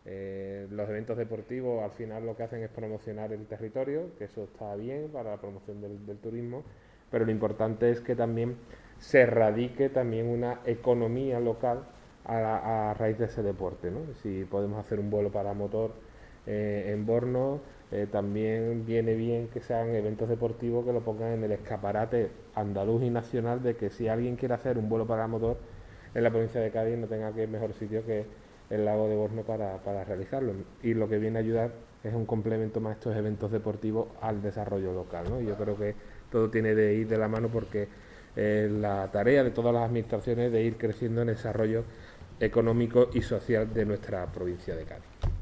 Los eventos deportivos al final lo que hacen es promocionar el territorio, que eso está bien para la promoción del turismo, pero lo importante es que también se radique también una economía local a raíz de ese deporte, ¿no? Si podemos hacer un vuelo paramotor en Borno, también viene bien que sean eventos deportivos que lo pongan en el escaparate andaluz y nacional, de que si alguien quiere hacer un vuelo paramotor en la provincia de Cádiz no tenga que ir mejor sitio que el lago de Borno para realizarlo. Y lo que viene a ayudar es un complemento más a estos eventos deportivos al desarrollo local, ¿no? Y yo creo que todo tiene de ir de la mano, porque la tarea de todas las administraciones es de ir creciendo en el desarrollo económico y social de nuestra provincia de Cádiz.